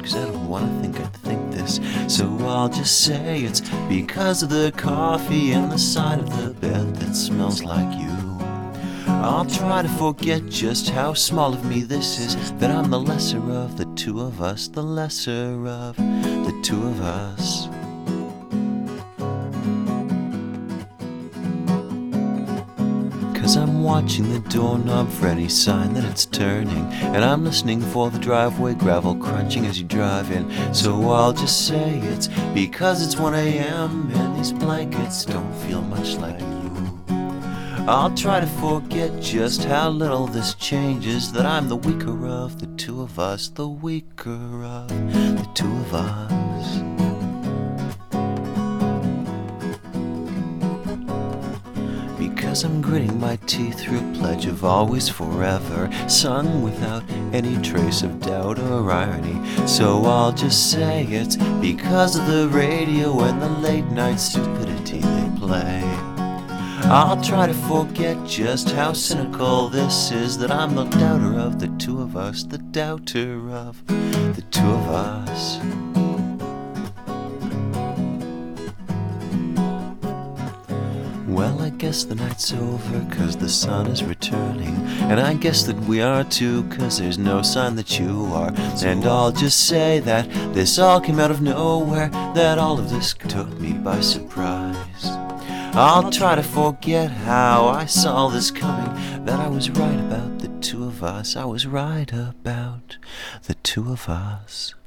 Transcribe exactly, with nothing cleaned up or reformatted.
cause I don't wanna think I think this. So I'll just say it's because of the coffee and the side of the bed that smells like you. I'll try to forget just how small of me this is, that I'm the lesser of the two of us, the lesser of the two of us. Cause I'm watching the doorknob for any sign that it's turning, and I'm listening for the driveway gravel crunching as you drive in. So I'll just say it's because it's one a.m. and these blankets don't feel much like you. I'll try to forget just how little this changes, that I'm the weaker of the two of us, the weaker of the two of us. Because I'm gritting my teeth through a pledge of always forever, sung without any trace of doubt or irony. So I'll just say it's because of the radio and the late night stupidity they play. I'll try to forget just how cynical this is, that I'm the doubter of the two of us, the doubter of the two of us. Well, I guess the night's over, cause the sun is returning, and I guess that we are too, cause there's no sign that you are. And I'll just say that this all came out of nowhere, that all of this took me by surprise. I'll try to forget how I saw this coming, that I was right about the two of us, I was right about the two of us.